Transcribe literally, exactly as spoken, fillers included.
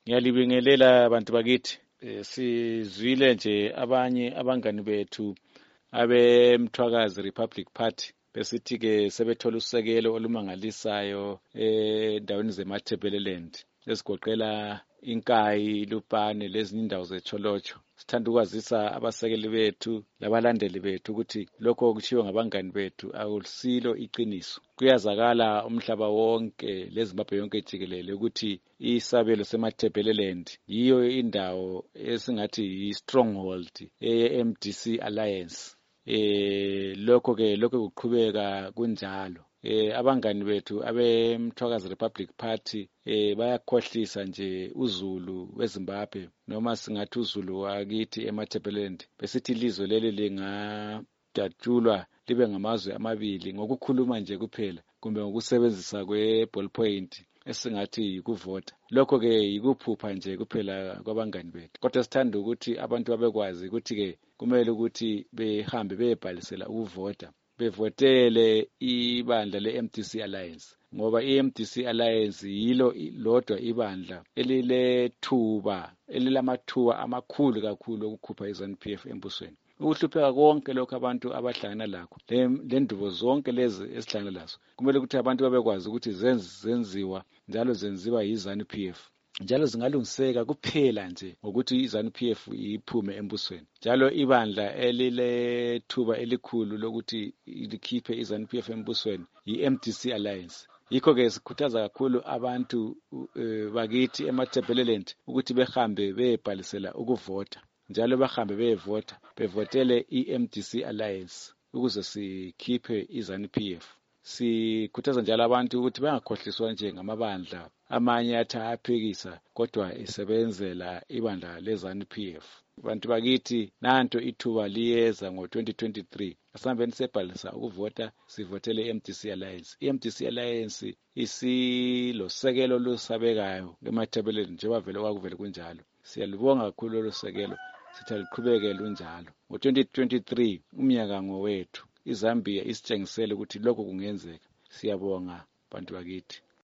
Ngiyalibingelela bantu bakithi. Eh, Sizwile nje abanye abangani bethu abemthwakazi Republic Party besithi ke sebethola usekelo olumangalisayo endaweni zeMatabeleland esigoqela inkayi, Lupane lezinye indawo zeCholocho. Sithanda ukwazisa abasekeli bethu labalandeli bethu ukuthi lokho kushiwo ngabangani bethu akusilo iqiniso. Kuyazakala umhlaba wonke leZimbabwe yonke jikelele ukuthi isabelo seMatabeleland yiyo indawo esingathi yi-stronghold ye-M D C Alliance. Eh lokho ke lokho kuqhubeka kunjalo. Eh abangani bethu abemthwakazi Republic Party eh bayakhohlisa nje uZulu weZimbabwe noma singathi uZulu wakithi eMatabeleland besithi ilizwe leli lingadatshulwa libe ngamazwe amabili ngokukhuluma nje kuphela kumbe ngokusebenzisa kwe-ballpoint esingathi yikuvota. Lokho ke yikuphupha nje kuphela kwabangani bethu. Kodwa sithanda ukuthi abantu babekwazi ukuthi ke kumele ukuthi behambe beyebhalisela ukuvota, bevotele ibandla le-M D C Alliance ngoba i-M D C Alliance yilo lodwa ibandla elilethuba elilamathuba amakhulu kakhulu okukhupha iZanu P F embusweni. Ukuhlupheka konke lokho abantu abahlangana lakho le ndubo zonke lezi esihlangana lazo kumele ukuthi abantu babekwazi ukuthi zenziwa njalo zenziwa yiZanu P F njalo zingalungiseka kuphela nje ngokuthi iZanu P F iphume embusweni. Njalo ibandla elilethuba elikhulu lokuthi likhiphe iZanu P F embusweni yi-M D C Alliance. Yikho ke sikhuthaza kakhulu abantu uh, bakithi eMatabeleland ukuthi behambe beyebhalisela ukuvota njalo bahambe beyevota bevotele i-M D C Alliance ukuze sikhiphe iZanu P F. Sikhuthaza njalo abantu ukuthi bangakhohliswa nje ngamabandla amanye athi ayaphikisa kodwa esebenzela ibandla leZanu P F. Bantu bakithi nanto ithuba liyeza ngo twenty twenty-three. Asambeni sebhalisa ukuvota sivotele i-M D C Alliance. I-M D C Alliance isilosekelo lusabekayo eMatabeleland njengoba vele kwakuvele kunjalo. Siyalibonga kakhulu lo sekelo. Sithi liqhubeke lunjalo. Ngo twenty twenty-three umnyaka ngowethu. iZambia isitshengisele ukuthi lokho kungenzeka. Siyabonga bantu bakithi.